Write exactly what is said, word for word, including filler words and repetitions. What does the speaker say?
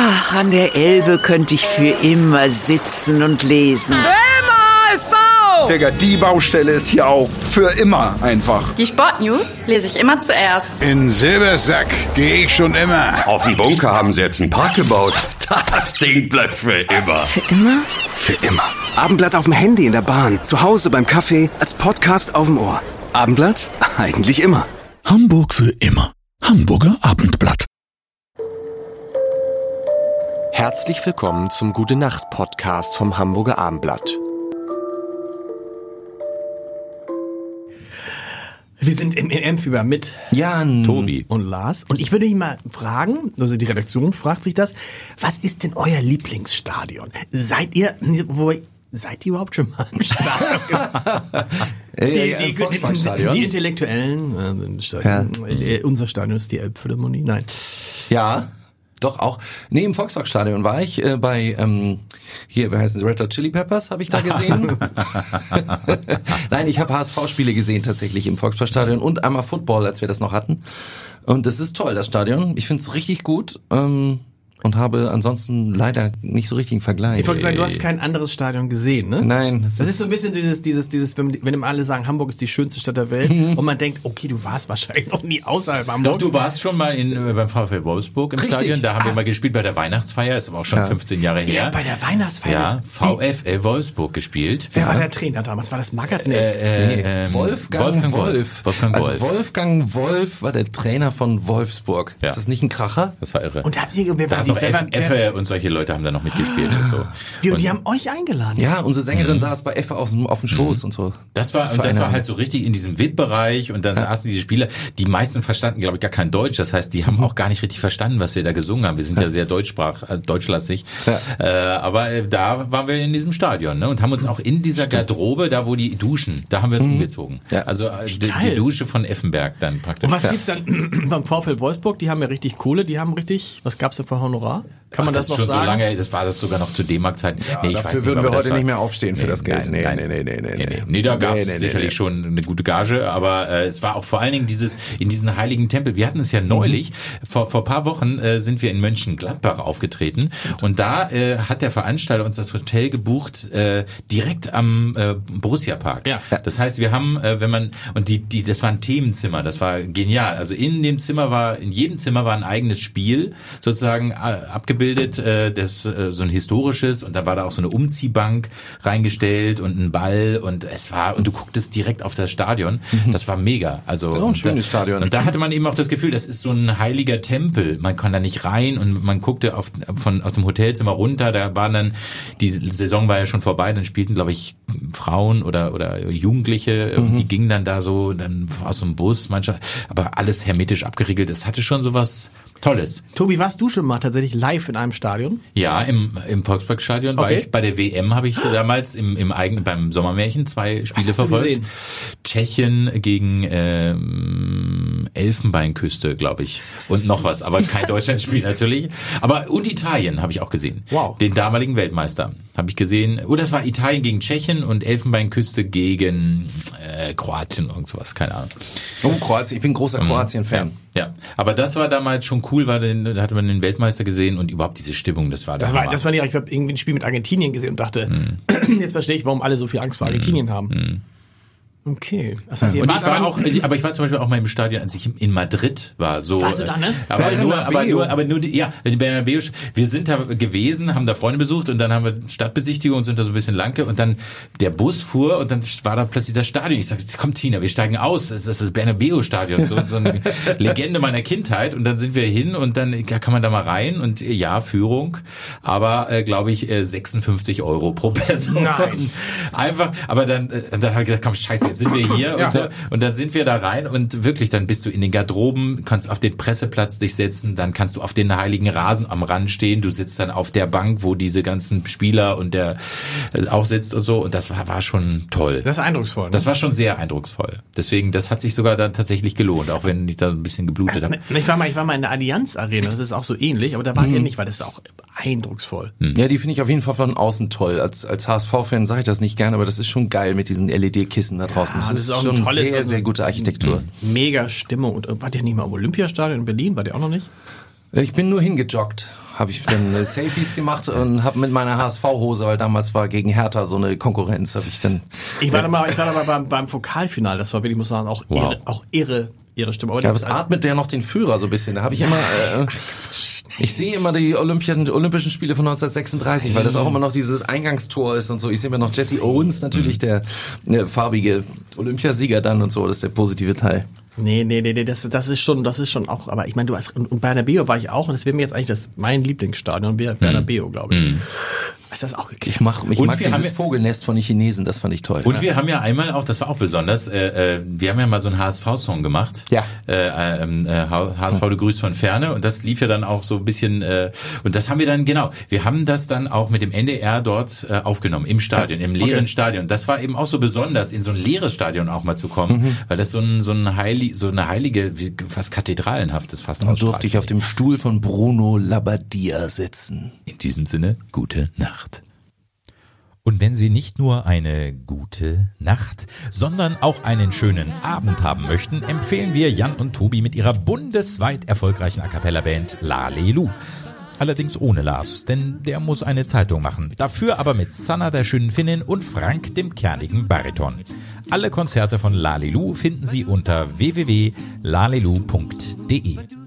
Ach, an der Elbe könnte ich für immer sitzen und lesen. Immer S V! Digga, die Baustelle ist hier auch für immer einfach. Die Sportnews lese ich immer zuerst. In Silbersack gehe ich schon immer. Auf dem Bunker haben sie jetzt einen Park gebaut. Das Ding bleibt für immer. Für immer? Für immer. Abendblatt auf dem Handy in der Bahn, zu Hause beim Kaffee, als Podcast auf dem Ohr. Abendblatt? Eigentlich immer. Hamburg für immer. Hamburger Abendblatt. Herzlich willkommen zum Gute-Nacht-Podcast vom Hamburger Abendblatt. Wir sind im E M-Fieber mit Jan, Tobi und Lars. Und ich würde mich mal fragen, also die Redaktion fragt sich das, was ist denn euer Lieblingsstadion? Seid ihr, wobei, seid ihr überhaupt schon mal im Stadion? die, die, die, die Intellektuellen, äh, Stadion, ja. äh, unser Stadion ist die Elbphilharmonie, nein. Ja. Doch auch. Nee, im Volksparkstadion war ich äh, bei ähm, hier, wie heißen sie, Red Hot Chili Peppers habe ich da gesehen. Nein, ich habe H S V-Spiele gesehen tatsächlich im Volksparkstadion und einmal Football, als wir das noch hatten. Und das ist toll, das Stadion. Ich finde es richtig gut. Ähm, Und habe ansonsten leider nicht so richtigen Vergleich. Ich wollte sagen, du hast kein anderes Stadion gesehen, ne? Nein. Das, das ist so ein bisschen dieses, dieses, dieses, wenn, wenn immer alle sagen, Hamburg ist die schönste Stadt der Welt mhm. und man denkt, okay, du warst wahrscheinlich noch nie außerhalb Hamburgs. Doch, du warst schon mal in, beim VfL Wolfsburg im Richtig. Stadion, da haben ah. wir mal gespielt bei der Weihnachtsfeier, ist aber auch schon ja. fünfzehn Jahre her. Ja, bei der Weihnachtsfeier. Ja, VfL Wolfsburg gespielt. Wer ja. war der Trainer damals? War das Magath? Nee. Äh, äh, nee. Wolfgang, Wolfgang Wolf. Wolf. Wolfgang also Wolf. Wolfgang Wolf war der Trainer von Wolfsburg. Ja. Ist das nicht ein Kracher? Das war irre. Und habt ihr, wer da war hat die, noch wer F, war, F, wer, und solche Leute haben da noch mitgespielt und so. Wie, und und die haben euch eingeladen? Ja, unsere Sängerin mhm. saß bei Effe auf dem, auf dem Schoß mhm. und so. Das war, und das war halt so richtig in diesem V I P-Bereich und dann ja. saßen diese Spieler, die meisten verstanden, glaube ich, gar kein Deutsch. Das heißt, die haben auch gar nicht richtig verstanden, was wir da gesungen haben. Wir sind ja, ja sehr deutschsprach, äh, deutschlastig. Ja. Äh, aber äh, da waren wir in diesem Stadion, ne, und haben uns auch in dieser Stimmt. Garderobe, da wo die duschen, da haben wir uns mhm. umgezogen. Ja. Also äh, die, die Dusche von Effenberg dann praktisch. Und was ja. gibt's dann beim VfL Wolfsburg? Die haben ja richtig Kohle, die haben richtig, was gab's denn für Honorar? Kann Ach, man das, das noch schon sagen? So lange, das war das sogar noch zu D-Mark-Zeiten. Ja, nee, ich dafür weiß nicht, würden wir heute war, nicht mehr aufstehen für nee, das Geld. Nein, nee, nein, nee, nee, nee, nee, nee, nee. Nee, da gab es nee, nee, sicherlich nee. schon eine gute Gage, aber äh, es war auch vor allen Dingen dieses in diesen heiligen Tempel. Wir hatten es ja neulich, mhm. vor vor paar Wochen äh, sind wir in Mönchengladbach aufgetreten und da äh, hat der Veranstalter uns das Hotel gebucht äh, direkt am äh, Borussia Park. Ja. Das heißt, wir haben, äh, wenn man und die die das war ein Themenzimmer, das war genial. Also in dem Zimmer war in jedem Zimmer war ein eigenes Spiel sozusagen äh, abgebildet, äh, das äh, so ein historisches und da war da auch so eine Umziehbank reingestellt und ein Ball und es war und du gucktest direkt auf das Stadion. Das war mega. Also oh, ein schönes da, Stadion. Und da hatte man eben auch das Gefühl, das ist so ein heiliger Tempel. Man kann da nicht rein und man guckte auf, von aus dem Hotelzimmer runter. Da waren dann die Saison war ja schon vorbei. Dann spielten, glaube ich, Frauen oder oder Jugendliche. Mhm. Die gingen dann da so dann aus dem Bus, manchmal, aber alles hermetisch abgeriegelt. Das hatte schon sowas Tolles. Tobi, warst du schon mal tatsächlich live in einem Stadion? Ja, im im Volksparkstadion war okay. ich bei der W M, habe ich damals im im eigenen beim Sommermärchen zwei Spiele verfolgt. Tschechien gegen ähm, Elfenbeinküste, glaube ich, und noch was, aber kein Deutschlandspiel natürlich. Aber und Italien habe ich auch gesehen. Wow. Den damaligen Weltmeister habe ich gesehen. Oder es war Italien gegen Tschechien und Elfenbeinküste gegen äh, Kroatien und sowas, keine Ahnung. Oh, Kroatien, ich bin großer Kroatien-Fan. Ja, ja, aber das war damals schon cool, weil da hatte man den Weltmeister gesehen und überhaupt diese Stimmung, das war das war das war nicht, ich habe irgendwie ein Spiel mit Argentinien gesehen und dachte, hm. jetzt verstehe ich, warum alle so viel Angst vor Argentinien hm. haben. Hm. Okay. Das heißt, und ich war auch, aber ich war zum Beispiel auch mal im Stadion, als ich in Madrid war. So, warst du da, ne? Aber nur, aber nur, aber nur, die, ja, die Bernabeu. Wir sind da gewesen, haben da Freunde besucht und dann haben wir Stadtbesichtigung und sind da so ein bisschen lang und dann der Bus fuhr und dann war da plötzlich das Stadion. Ich sagte, komm Tina, wir steigen aus. Das ist das Bernabeu-Stadion, so, so eine Legende meiner Kindheit. Und dann sind wir hin und dann kann man da mal rein und ja, Führung, aber äh, glaube ich äh, sechsundfünfzig Euro pro Person. Nein. Einfach, aber dann, äh, dann habe ich gesagt, komm, scheiße, jetzt sind wir hier ja. und, so, und dann sind wir da rein und wirklich, dann bist du in den Garderoben, kannst auf den Presseplatz dich setzen, dann kannst du auf den heiligen Rasen am Rand stehen, du sitzt dann auf der Bank, wo diese ganzen Spieler und der also auch sitzt und so und das war, war schon toll. Das ist eindrucksvoll. Ne? Das war schon sehr eindrucksvoll. Deswegen, das hat sich sogar dann tatsächlich gelohnt, auch wenn ich da ein bisschen geblutet habe. Ich war mal, ich war mal in der Allianz Arena, das ist auch so ähnlich, aber da wart ihr nicht, weil das ist auch eindrucksvoll. Ja, die finde ich auf jeden Fall von außen toll. Als, als H S V-Fan sage ich das nicht gerne, aber das ist schon geil mit diesen L E D-Kissen da draußen. Ja, das, das ist ist auch schon ein tolles, sehr, also sehr gute Architektur. Mega Stimmung. Und wart ihr nicht mal im Olympiastadion in Berlin? Wart ihr auch noch nicht? Ich bin nur hingejoggt. habe ich dann äh, Selfies gemacht und habe mit meiner H S V-Hose, weil damals war gegen Hertha so eine Konkurrenz, habe ich dann... Ich war da mal, ich war da mal beim, beim Pokalfinale, das war wirklich, ich muss sagen, auch Wow. Ehre, auch Ehre, Ihre Stimme. Aber Ja, das es atmet der noch den Führer so ein bisschen. Da habe ich immer... Äh, ich sehe immer die Olympien, Olympischen Spiele von neunzehnhundertsechsunddreißig, weil das auch immer noch dieses Eingangstor ist und so. Ich sehe immer noch Jesse Owens, natürlich der äh, farbige Olympiasieger dann und so. Das ist der positive Teil. Nee, nee, nee, nee, das, das ist schon, das ist schon auch, aber ich meine, du hast, und, und Bernabeu war ich auch, und das wäre mir jetzt eigentlich das, mein Lieblingsstadion wäre Bernabeu, glaube ich. Mhm. Ist das auch geklärt? Ich mach, ich Und mag wir haben dieses ja- Vogelnest von den Chinesen, das fand ich toll. Und wir haben ja einmal auch, das war auch besonders, äh, äh, wir haben ja mal so einen H S V-Song gemacht. Ja. Äh, äh, äh, H S V, du grüßt von Ferne. Und das lief ja dann auch so ein bisschen, äh, und das haben wir dann, genau, wir haben das dann auch mit dem N D R dort äh, aufgenommen, im Stadion, im leeren Okay. Stadion. Das war eben auch so besonders, in so ein leeres Stadion auch mal zu kommen, Mhm. weil das so ein, so ein heilig, so eine heilige, wie, fast kathedralenhaftes fast Dann durfte ausstrahlt. ich auf dem Stuhl von Bruno Labbadia sitzen. In diesem Sinne, gute Nacht. Und wenn Sie nicht nur eine gute Nacht, sondern auch einen schönen Abend haben möchten, empfehlen wir Jan und Tobi mit ihrer bundesweit erfolgreichen A-Cappella-Band Lalelu. Allerdings ohne Lars, denn der muss eine Zeitung machen. Dafür aber mit Sanna, der schönen Finnin, und Frank, dem kernigen Bariton. Alle Konzerte von Lalelu finden Sie unter w w w punkt lalelu punkt de.